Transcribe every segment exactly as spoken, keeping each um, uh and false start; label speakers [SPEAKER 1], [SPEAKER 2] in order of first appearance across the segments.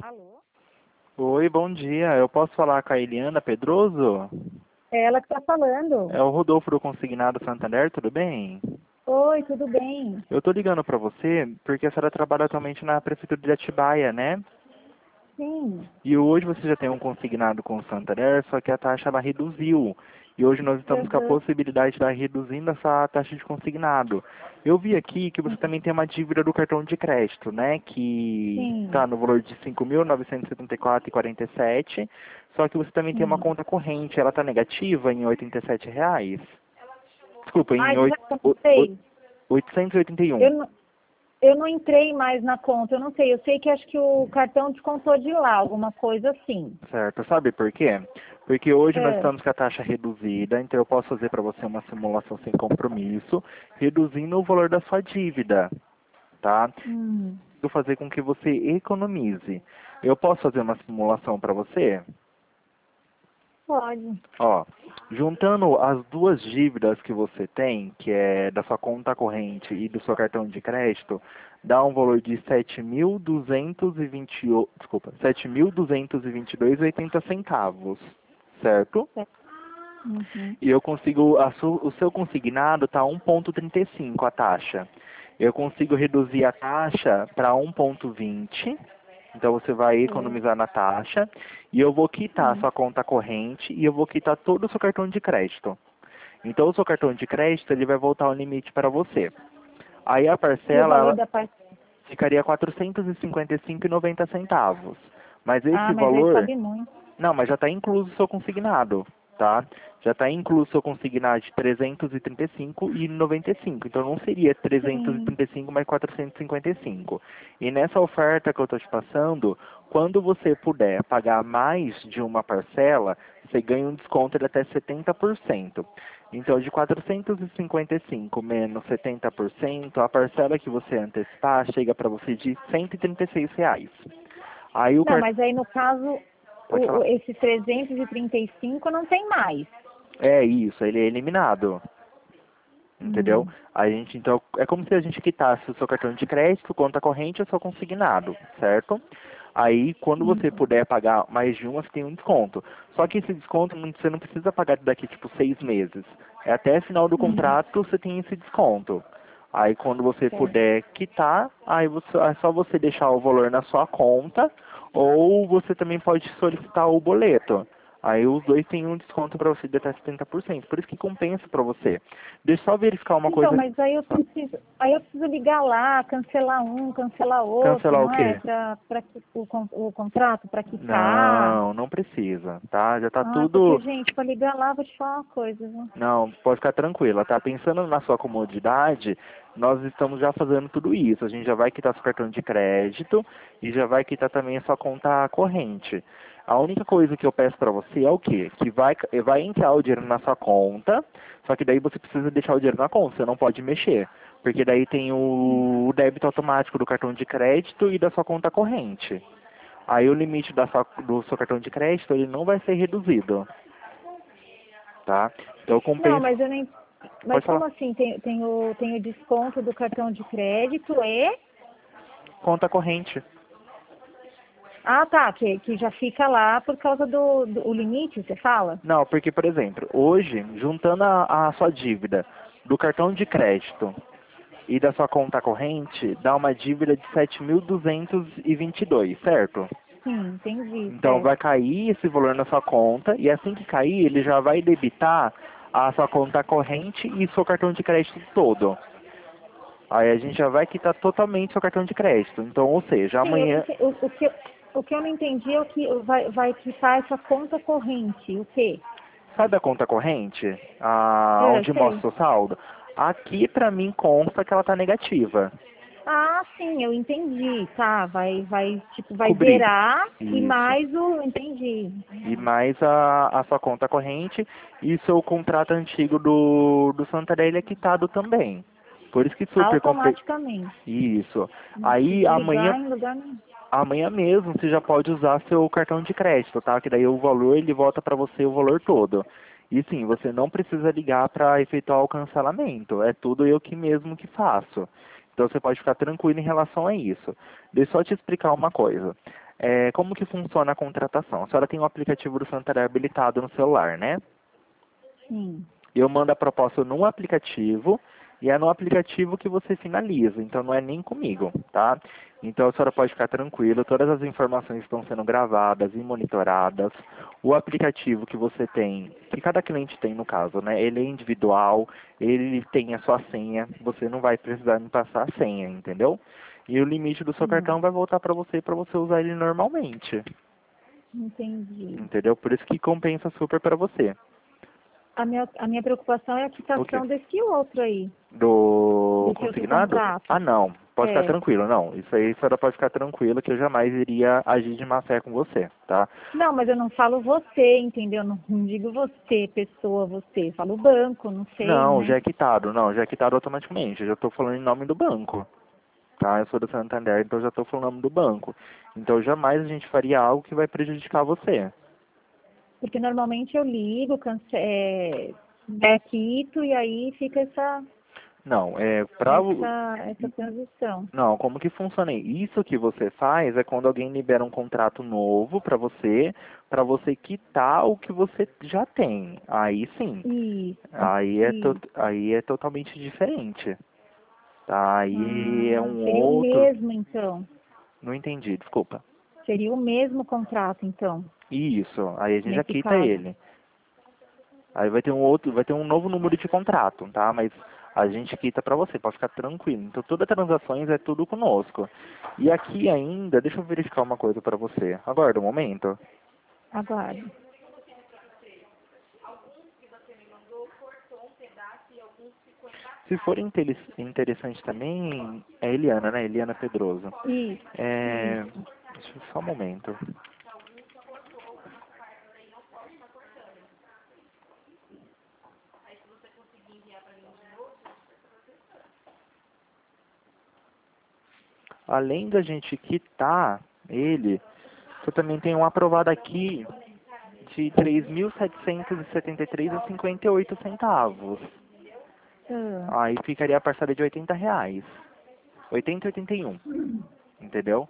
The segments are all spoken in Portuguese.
[SPEAKER 1] Alô?
[SPEAKER 2] Oi, bom dia. Eu posso falar com a Eliana Pedroso?
[SPEAKER 1] É ela que está falando.
[SPEAKER 2] É o Rodolfo do Consignado Santander, tudo bem?
[SPEAKER 1] Oi, tudo bem?
[SPEAKER 2] Eu tô ligando pra você porque a senhora trabalha atualmente na Prefeitura de Atibaia, né?
[SPEAKER 1] Sim.
[SPEAKER 2] E hoje você já tem um consignado com o Santander, só que a taxa ela reduziu. E hoje nós estamos com a
[SPEAKER 1] Uhum.
[SPEAKER 2] possibilidade de estar reduzindo essa taxa de consignado. Eu vi aqui que você também tem uma dívida do cartão de crédito, né? Que
[SPEAKER 1] Sim.
[SPEAKER 2] está no valor de cinco mil novecentos e setenta e quatro reais e quarenta e sete centavos. Só que você também tem uma
[SPEAKER 1] Sim.
[SPEAKER 2] conta corrente, ela está negativa em oitenta e sete reais. Desculpa, em
[SPEAKER 1] Ai,
[SPEAKER 2] oit-
[SPEAKER 1] sabe o que eu não
[SPEAKER 2] o- o-
[SPEAKER 1] sei?
[SPEAKER 2] oitocentos e oitenta e
[SPEAKER 1] Eu
[SPEAKER 2] um.
[SPEAKER 1] não, eu não entrei mais na conta, eu não sei. Eu sei que acho que o cartão descontou de lá, alguma coisa assim.
[SPEAKER 2] Certo, sabe por quê? Porque hoje nós
[SPEAKER 1] É.
[SPEAKER 2] estamos com a taxa reduzida, então eu posso fazer para você uma simulação sem compromisso, reduzindo o valor da sua dívida, tá?
[SPEAKER 1] Hum.
[SPEAKER 2] Vou fazer com que você economize. Eu posso fazer uma simulação para você?
[SPEAKER 1] Pode.
[SPEAKER 2] Ó, juntando as duas dívidas que você tem, que é da sua conta corrente e do seu cartão de crédito, dá um valor de sete mil duzentos e vinte, e- desculpa, sete mil duzentos e vinte e dois e oitenta centavos, certo?
[SPEAKER 1] É. Uhum.
[SPEAKER 2] E eu consigo, a su, o seu consignado está um vírgula trinta e cinco a taxa. Eu consigo reduzir a taxa para um vírgula vinte, então você vai
[SPEAKER 1] É.
[SPEAKER 2] economizar na taxa, e eu vou quitar a
[SPEAKER 1] Sim.
[SPEAKER 2] sua conta corrente e eu vou quitar todo o seu cartão de crédito. Então o seu cartão de crédito ele vai voltar ao limite para você. Aí a
[SPEAKER 1] E o
[SPEAKER 2] parcela
[SPEAKER 1] valor
[SPEAKER 2] ela
[SPEAKER 1] da parte.
[SPEAKER 2] ficaria quatrocentos e cinquenta e cinco reais e noventa centavos. Mas
[SPEAKER 1] Ah,
[SPEAKER 2] esse
[SPEAKER 1] mas aí
[SPEAKER 2] valor
[SPEAKER 1] sobe muito.
[SPEAKER 2] não, mas já está incluso o seu consignado, tá? Já está incluso o seu consignado de trezentos e trinta e cinco e noventa e cinco. Então não seria trezentos e
[SPEAKER 1] Sim.
[SPEAKER 2] trinta e cinco mais quatrocentos e cinquenta e cinco. E nessa oferta que eu estou te passando, quando você puder pagar mais de uma parcela, você ganha um desconto de até setenta por cento. Então, de quatrocentos e cinquenta e cinco menos setenta por cento, a parcela que você antecipar chega para você de cento e trinta e seis reais. Aí o
[SPEAKER 1] Não,
[SPEAKER 2] cartão...
[SPEAKER 1] mas aí no caso,
[SPEAKER 2] Pode
[SPEAKER 1] o, o,
[SPEAKER 2] falar.
[SPEAKER 1] esses trezentos e trinta e cinco não tem mais.
[SPEAKER 2] É isso, ele é eliminado, entendeu?
[SPEAKER 1] Hum.
[SPEAKER 2] A gente, então, é como se a gente quitasse o seu cartão de crédito, conta corrente e o seu consignado, certo? Aí, quando você
[SPEAKER 1] Hum.
[SPEAKER 2] puder pagar mais de uma, você tem um desconto. Só que esse desconto não- você não precisa pagar daqui, tipo, seis meses. É até final do
[SPEAKER 1] Hum.
[SPEAKER 2] contrato você tem esse desconto. Aí, quando você
[SPEAKER 1] Certo.
[SPEAKER 2] puder quitar, aí você, é só você deixar o valor na sua conta, ou você também pode solicitar o boleto. Aí os dois têm um desconto para você de até setenta por cento. Por isso que compensa para você. Deixa eu só verificar uma
[SPEAKER 1] Então,
[SPEAKER 2] coisa.
[SPEAKER 1] mas aí eu preciso, aí eu preciso ligar lá, cancelar um, cancelar outro,
[SPEAKER 2] Cancelar o
[SPEAKER 1] não é?
[SPEAKER 2] quê?
[SPEAKER 1] Para o, con- o contrato, para quitar.
[SPEAKER 2] Não, não precisa, tá? Já tá
[SPEAKER 1] Ah, porque,
[SPEAKER 2] tudo.
[SPEAKER 1] gente, para ligar lá, vou te falar uma coisa, viu?
[SPEAKER 2] Não, pode ficar tranquila, tá? Pensando na sua comodidade, nós estamos já fazendo tudo isso. A gente já vai quitar seu cartão de crédito e já vai quitar também a sua conta corrente. A única coisa que eu peço para você é o quê? Que vai, vai entrar o dinheiro na sua conta, só que daí você precisa deixar o dinheiro na conta, você não pode mexer. Porque daí tem o débito automático do cartão de crédito e da sua conta corrente. Aí o limite da sua, do seu cartão de crédito ele não vai ser reduzido, tá? Então
[SPEAKER 1] Não,
[SPEAKER 2] compensa.
[SPEAKER 1] mas eu nem. Mas
[SPEAKER 2] Pode
[SPEAKER 1] como
[SPEAKER 2] falar.
[SPEAKER 1] assim? Tem, tem, o, tem o desconto do cartão de crédito e.
[SPEAKER 2] Conta corrente.
[SPEAKER 1] Ah, tá, que, que já fica lá por causa do, do o limite, você fala?
[SPEAKER 2] Não, porque, por exemplo, hoje, juntando a, a sua dívida do cartão de crédito e da sua conta corrente, dá uma dívida de sete mil duzentos e vinte e dois, certo?
[SPEAKER 1] Sim, entendi,
[SPEAKER 2] Então vai
[SPEAKER 1] certo.
[SPEAKER 2] cair esse valor na sua conta e assim que cair, ele já vai debitar a sua conta corrente e seu cartão de crédito todo. Aí a gente já vai quitar totalmente seu cartão de crédito. Então, ou seja,
[SPEAKER 1] Sim, eu não
[SPEAKER 2] amanhã,
[SPEAKER 1] ente- o, o, que, o que eu não entendi é o que vai, vai quitar essa conta corrente. O quê?
[SPEAKER 2] sabe a conta corrente? A,
[SPEAKER 1] É,
[SPEAKER 2] onde mostra o
[SPEAKER 1] sei.
[SPEAKER 2] seu saldo? Aqui pra mim consta que ela tá negativa.
[SPEAKER 1] Ah, sim, eu entendi. Tá, vai, vai, tipo, vai
[SPEAKER 2] Cobrir.
[SPEAKER 1] zerar e
[SPEAKER 2] Isso.
[SPEAKER 1] mais o. Entendi.
[SPEAKER 2] E
[SPEAKER 1] Entendi.
[SPEAKER 2] mais a, a sua conta corrente e seu contrato antigo do, do Santander ele é quitado também. Por isso que super compe...
[SPEAKER 1] Automaticamente.
[SPEAKER 2] Isso.
[SPEAKER 1] Não
[SPEAKER 2] Aí
[SPEAKER 1] preciso
[SPEAKER 2] amanhã,
[SPEAKER 1] ligar em lugar nenhum.
[SPEAKER 2] amanhã mesmo você já pode usar seu cartão de crédito, tá? Que daí o valor ele volta para você o valor todo. E sim, você não precisa ligar para efetuar o cancelamento. É tudo eu que mesmo que faço. Então você pode ficar tranquilo em relação a isso. Deixa eu só te explicar uma coisa. É, como que funciona a contratação? A senhora tem o aplicativo do Santander habilitado no celular, né?
[SPEAKER 1] Sim.
[SPEAKER 2] Eu mando a proposta no aplicativo e é no aplicativo que você finaliza, então não é nem comigo, tá? Então a senhora pode ficar tranquila, todas as informações estão sendo gravadas e monitoradas. O aplicativo que você tem, que cada cliente tem no caso, né? Ele é individual, ele tem a sua senha, você não vai precisar me passar a senha, entendeu? E o limite do seu
[SPEAKER 1] Hum,
[SPEAKER 2] cartão vai voltar para você para você usar ele normalmente,
[SPEAKER 1] entendi.
[SPEAKER 2] entendeu? Por isso que compensa super para você.
[SPEAKER 1] A minha, a minha preocupação é a
[SPEAKER 2] O quê?
[SPEAKER 1] quitação desse outro aí,
[SPEAKER 2] Do
[SPEAKER 1] desse outro
[SPEAKER 2] consignado? Ah,
[SPEAKER 1] contrato.
[SPEAKER 2] não. Pode ficar
[SPEAKER 1] É.
[SPEAKER 2] tranquilo, não. Isso aí a senhora pode ficar tranquila que eu jamais iria agir de má fé com você, tá?
[SPEAKER 1] Não, mas eu não falo você, entendeu? Não, não digo você, pessoa, você. Eu falo banco, não sei,
[SPEAKER 2] Não, já
[SPEAKER 1] né?
[SPEAKER 2] é quitado. Não, já é quitado automaticamente. Eu já estou falando em nome do banco, tá? Eu sou do Santander, então eu já estou falando em nome do banco. Então jamais a gente faria algo que vai prejudicar você.
[SPEAKER 1] Porque normalmente eu ligo, cance é, é quito e aí fica essa,
[SPEAKER 2] Não, é pra...
[SPEAKER 1] essa, essa transição.
[SPEAKER 2] Não, como que funciona aí? Isso que você faz é quando alguém libera um contrato novo para você, para você quitar o que você já tem. Aí sim.
[SPEAKER 1] Isso,
[SPEAKER 2] Aí é, to...
[SPEAKER 1] isso.
[SPEAKER 2] aí é totalmente diferente. Tá? Aí é
[SPEAKER 1] Ah,
[SPEAKER 2] um
[SPEAKER 1] seria o
[SPEAKER 2] outro.
[SPEAKER 1] mesmo, então.
[SPEAKER 2] Não entendi, desculpa.
[SPEAKER 1] Seria o mesmo contrato, então,
[SPEAKER 2] Isso, aí a gente já
[SPEAKER 1] nesse
[SPEAKER 2] quita
[SPEAKER 1] caso.
[SPEAKER 2] ele. Aí vai ter um outro, vai ter um novo número de contrato, tá? Mas a gente quita pra você, pode ficar tranquilo. Então todas as transações é tudo conosco. E aqui ainda, deixa eu verificar uma coisa pra você. Aguarda um momento.
[SPEAKER 1] Aguardo.
[SPEAKER 2] Se for intele- interessante também, é Eliana, né? Eliana Pedroso.
[SPEAKER 1] Isso,
[SPEAKER 2] É...
[SPEAKER 1] isso.
[SPEAKER 2] Deixa eu só um momento. Além da gente quitar ele, você também tem um aprovado aqui de três mil setecentos e setenta e três e cinquenta e oito centavos.
[SPEAKER 1] Ah.
[SPEAKER 2] Aí ficaria a parcela de oitenta reais. oitenta e oitenta e um, entendeu?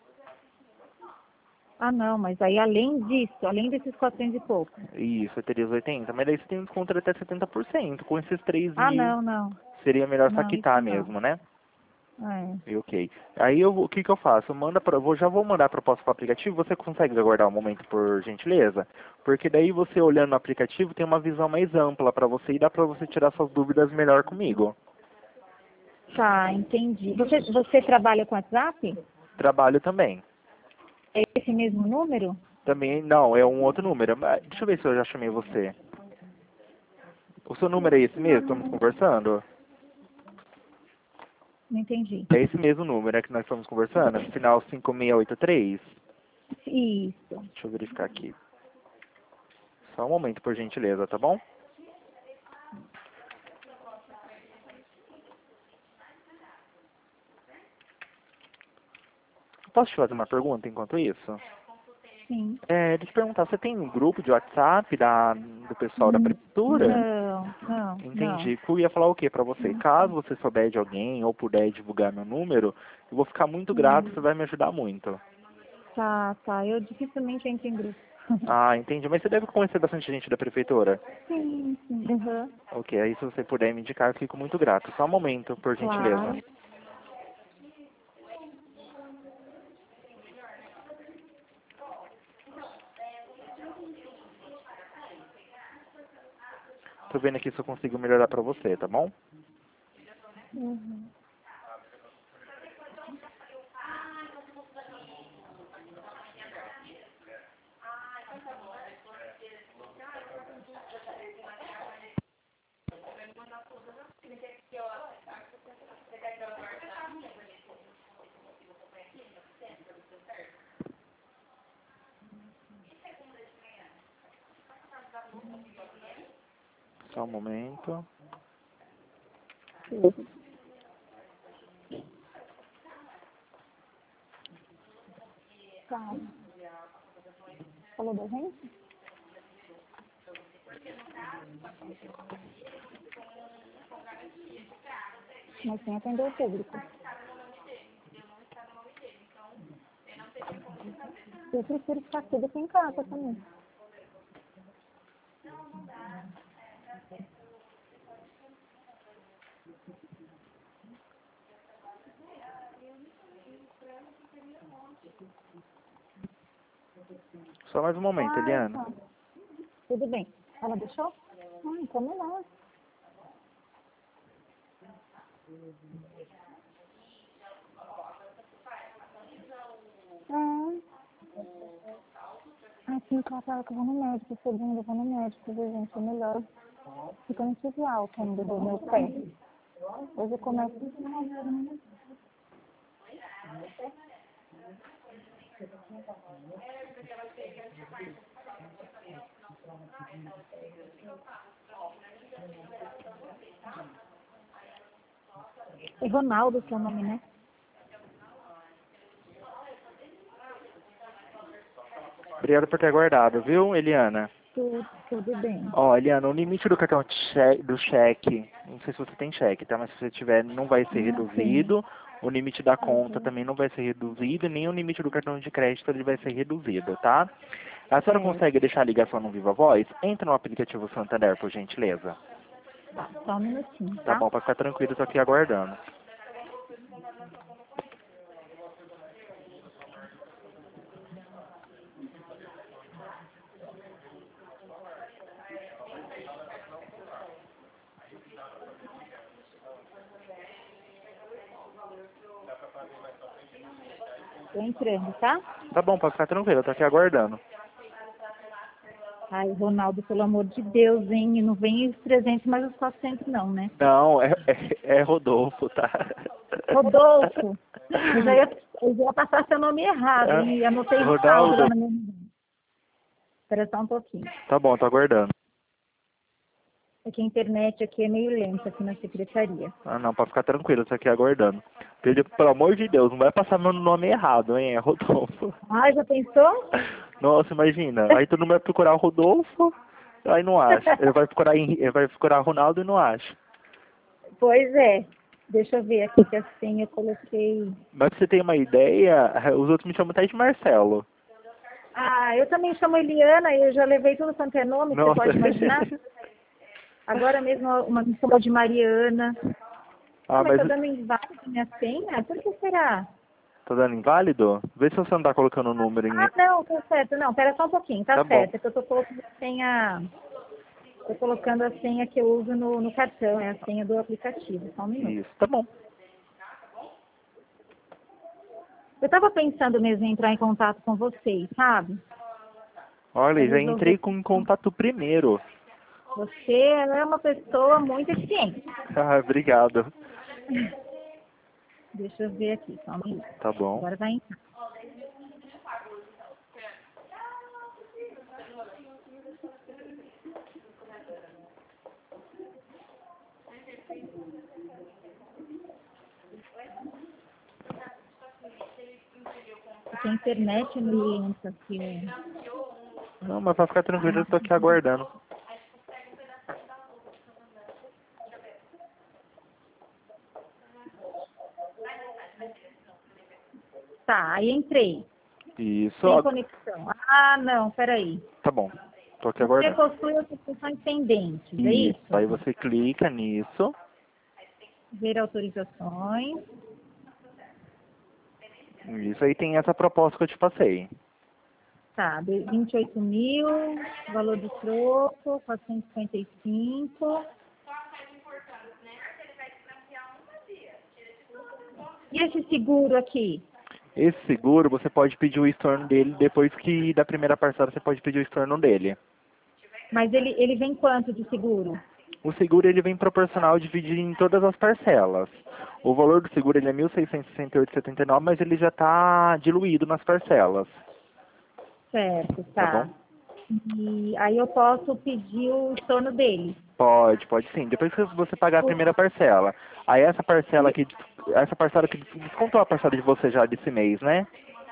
[SPEAKER 1] Ah, não, mas aí além disso, além desses quatrocentos e pouco.
[SPEAKER 2] Isso, eu teria os oitenta, mas daí você tem um desconto de até setenta por cento. Com esses três
[SPEAKER 1] Ah,
[SPEAKER 2] mil,
[SPEAKER 1] não, não.
[SPEAKER 2] seria melhor só
[SPEAKER 1] Não, isso
[SPEAKER 2] quitar
[SPEAKER 1] não.
[SPEAKER 2] mesmo, né?
[SPEAKER 1] É.
[SPEAKER 2] E ok. Aí eu, o que que eu faço? Manda pra, vou, já vou mandar a proposta para o aplicativo. Você consegue aguardar um momento, por gentileza? Porque daí você olhando no aplicativo tem uma visão mais ampla para você e dá para você tirar suas dúvidas melhor comigo.
[SPEAKER 1] Tá, entendi. Você, você trabalha com WhatsApp?
[SPEAKER 2] Trabalho também.
[SPEAKER 1] É esse mesmo número?
[SPEAKER 2] Também, não, é um outro número. Mas deixa eu ver se eu já chamei você. O seu número é esse mesmo? Estamos conversando?
[SPEAKER 1] Não entendi.
[SPEAKER 2] É esse mesmo número, é que nós estamos conversando? Final cinco seis oito três?
[SPEAKER 1] Isso.
[SPEAKER 2] Deixa eu verificar aqui. Só um momento, por gentileza, tá bom? Posso te fazer uma pergunta enquanto isso?
[SPEAKER 1] Sim.
[SPEAKER 2] É, deixa eu te perguntar, você tem um grupo de WhatsApp da, do pessoal da
[SPEAKER 1] Hum,
[SPEAKER 2] prefeitura?
[SPEAKER 1] Não, não, não.
[SPEAKER 2] Entendi. Eu ia falar o que pra você? Caso você souber de alguém ou puder divulgar meu número, eu vou ficar muito grato,
[SPEAKER 1] Hum,
[SPEAKER 2] você vai me ajudar muito.
[SPEAKER 1] Tá, tá. Eu dificilmente entro em grupo.
[SPEAKER 2] Ah, entendi. Mas você deve conhecer bastante gente da prefeitura.
[SPEAKER 1] Sim, sim. Uhum.
[SPEAKER 2] Ok, aí se você puder me indicar, eu fico muito grato. Só um momento, por gentileza.
[SPEAKER 1] Claro.
[SPEAKER 2] Tô vendo aqui se eu consigo melhorar pra você, tá bom?
[SPEAKER 1] Uhum.
[SPEAKER 2] Só um momento.
[SPEAKER 1] Tá. Falou da gente? Mas sem atender o público. Eu prefiro ficar tudo aqui em casa também.
[SPEAKER 2] Só mais um momento,
[SPEAKER 1] Ah,
[SPEAKER 2] Eliana.
[SPEAKER 1] tá. Tudo bem. Ela deixou? Ah, então melhor. Ah. Assim, que ela fala que eu vou no médico, segunda eu vou no médico, viu, gente? É melhor. Fica não tive alta ainda do meu pé. Hoje eu começo. É Ronaldo seu nome, né?
[SPEAKER 2] Obrigado por ter aguardado, viu, Eliana?
[SPEAKER 1] Tudo, tudo bem.
[SPEAKER 2] Ó, Eliana, o limite do cartão de che- do cheque, não sei se você tem cheque, tá? Mas se você tiver, não vai ser
[SPEAKER 1] Não tem.
[SPEAKER 2] reduzido. O limite da conta também não vai ser reduzido, nem o limite do cartão de crédito ele vai ser reduzido, tá? A senhora
[SPEAKER 1] É,
[SPEAKER 2] consegue deixar a ligação no Viva Voz? Entra no aplicativo Santander, por gentileza.
[SPEAKER 1] tá, só um minutinho,
[SPEAKER 2] Tá
[SPEAKER 1] tá?
[SPEAKER 2] bom, pra ficar tranquilo, tô aqui aguardando.
[SPEAKER 1] Tô entrando, tá?
[SPEAKER 2] Tá bom, pra ficar tranquilo, tô aqui aguardando.
[SPEAKER 1] Ai, Ronaldo, pelo amor de Deus, hein? E não vem os trezentos mais os quatrocentos não, né?
[SPEAKER 2] Não, é, é, é Rodolfo, tá?
[SPEAKER 1] Rodolfo. Eu já ia, eu já ia passar seu nome errado, hein? E anotei Ronaldo lá
[SPEAKER 2] Ronaldo.
[SPEAKER 1] no meu nome. Espera só um pouquinho.
[SPEAKER 2] Tá bom, tô aguardando.
[SPEAKER 1] É que a internet aqui é meio lenta aqui na secretaria.
[SPEAKER 2] Ah, não, pra ficar tranquilo, tô aqui aguardando. Pelo, pelo amor de Deus, não vai passar meu nome errado, hein? É Rodolfo.
[SPEAKER 1] Ah, já pensou?
[SPEAKER 2] Nossa, imagina. Aí todo mundo vai procurar o Rodolfo, aí não acha. Ele vai procurar, Henri- ele vai procurar Ronaldo e não acha.
[SPEAKER 1] Pois é. Deixa eu ver aqui que assim eu coloquei.
[SPEAKER 2] Mas pra você ter uma ideia, os outros me chamam até de Marcelo.
[SPEAKER 1] Ah, eu também chamo Eliana e eu já levei tudo quanto é nome, que você
[SPEAKER 2] Nossa.
[SPEAKER 1] pode imaginar. Agora mesmo uma me chamou de Mariana. Ah,
[SPEAKER 2] Ah,
[SPEAKER 1] mas
[SPEAKER 2] mas
[SPEAKER 1] tá dando inválido minha senha? Por que será?
[SPEAKER 2] tá dando inválido? Vê se você não tá colocando o número em...
[SPEAKER 1] Ah, não, tá certo. Não, pera só um pouquinho, tá,
[SPEAKER 2] Tá bom.
[SPEAKER 1] certo. É que eu tô colocando a senha. Tô colocando a senha que eu uso no, no cartão, é a senha do aplicativo. Só um minuto.
[SPEAKER 2] Isso, tá bom.
[SPEAKER 1] Eu tava pensando mesmo em entrar em contato com vocês, sabe? Pra
[SPEAKER 2] Olha, já
[SPEAKER 1] resolver.
[SPEAKER 2] entrei com em contato primeiro.
[SPEAKER 1] Você é uma pessoa muito eficiente.
[SPEAKER 2] Ah, obrigado.
[SPEAKER 1] Deixa eu ver aqui, só um minuto.
[SPEAKER 2] Tá bom.
[SPEAKER 1] Agora vai entrar. Porque a internet é meio lenta aqui. Né?
[SPEAKER 2] Não, mas pra ficar tranquilo, eu tô aqui aguardando.
[SPEAKER 1] Tá, aí entrei.
[SPEAKER 2] Isso.
[SPEAKER 1] Sem
[SPEAKER 2] ó,
[SPEAKER 1] conexão. Ah, não, peraí.
[SPEAKER 2] Tá bom. Tô aqui
[SPEAKER 1] Você
[SPEAKER 2] aguardando.
[SPEAKER 1] possui as posições pendentes, é
[SPEAKER 2] Isso.
[SPEAKER 1] isso?
[SPEAKER 2] Aí você clica nisso.
[SPEAKER 1] Ver autorizações.
[SPEAKER 2] Isso aí tem essa proposta que eu te passei.
[SPEAKER 1] Tá, de- vinte e oito mil, valor do troco, quatrocentos e cinquenta e cinco. E esse seguro aqui?
[SPEAKER 2] Esse seguro, você pode pedir o estorno dele depois que da primeira parcela você pode pedir o estorno dele.
[SPEAKER 1] Mas ele, ele vem quanto de seguro?
[SPEAKER 2] O seguro ele vem proporcional dividido em todas as parcelas. O valor do seguro ele é mil seiscentos e sessenta e oito vírgula setenta e nove, mas ele já está diluído nas parcelas.
[SPEAKER 1] Certo,
[SPEAKER 2] Tá
[SPEAKER 1] tá.
[SPEAKER 2] bom?
[SPEAKER 1] E aí eu posso pedir o estorno dele.
[SPEAKER 2] Pode, pode sim. Depois que você pagar a primeira parcela. Aí essa parcela aqui, essa parcela que descontou a parcela de você já desse mês, né?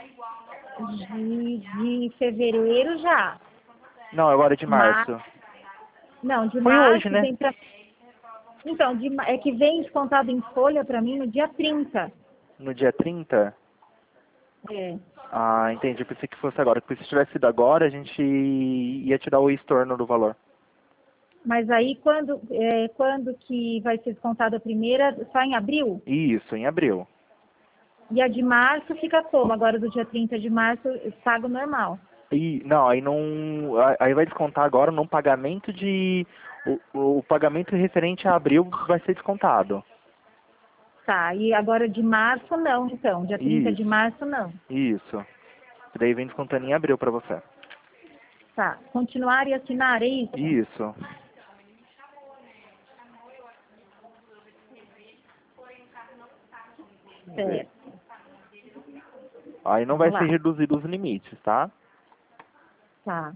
[SPEAKER 1] De, de fevereiro já.
[SPEAKER 2] Não, agora de
[SPEAKER 1] Mar...
[SPEAKER 2] março.
[SPEAKER 1] Não, de
[SPEAKER 2] Foi hoje,
[SPEAKER 1] março
[SPEAKER 2] né?
[SPEAKER 1] vem pra... Então, de... ma- é que vem descontado em folha pra mim no dia trinta.
[SPEAKER 2] No dia trinta?
[SPEAKER 1] É.
[SPEAKER 2] Ah, entendi. Eu pensei que fosse agora. Porque se tivesse sido agora, a gente ia te dar o estorno do valor.
[SPEAKER 1] Mas aí, quando, é, quando que vai ser descontada a primeira? Só em abril?
[SPEAKER 2] Isso, em abril.
[SPEAKER 1] E a de março fica como? Agora, do dia trinta de março, pago normal.
[SPEAKER 2] E, não, aí não. Aí vai descontar agora num pagamento de. O, o pagamento referente a abril vai ser descontado.
[SPEAKER 1] Tá, e agora de março não, então. Dia trinta de
[SPEAKER 2] Isso,
[SPEAKER 1] março não.
[SPEAKER 2] isso. Daí vem descontando em abril pra você.
[SPEAKER 1] Tá. Continuar e assinar, é isso?
[SPEAKER 2] Isso.
[SPEAKER 1] Certo.
[SPEAKER 2] Aí não vai
[SPEAKER 1] Vamos
[SPEAKER 2] ser
[SPEAKER 1] lá.
[SPEAKER 2] reduzido os limites, tá?
[SPEAKER 1] Tá.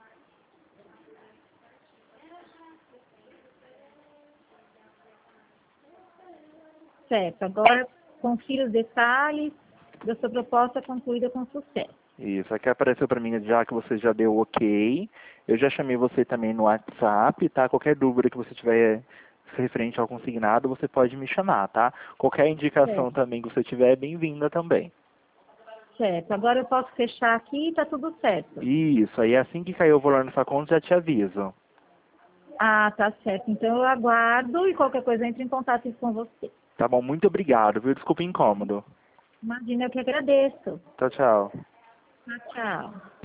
[SPEAKER 1] Certo. Agora, confira os detalhes da sua proposta concluída com sucesso.
[SPEAKER 2] Isso, aqui apareceu pra mim já que você já deu ok. Eu já chamei você também no WhatsApp, tá? Qualquer dúvida que você tiver referente ao consignado, você pode me chamar, tá? Qualquer indicação
[SPEAKER 1] Certo.
[SPEAKER 2] também que você tiver é bem-vinda também.
[SPEAKER 1] Certo. Agora eu posso fechar aqui e tá tudo certo.
[SPEAKER 2] Isso, aí assim que cair o valor na sua conta, já te aviso.
[SPEAKER 1] Ah, tá certo. Então eu aguardo e qualquer coisa entre em contato com você.
[SPEAKER 2] Tá bom? Muito obrigado, viu? Desculpa o incômodo.
[SPEAKER 1] Imagina, eu que agradeço.
[SPEAKER 2] Tchau, tchau.
[SPEAKER 1] Tchau, tchau.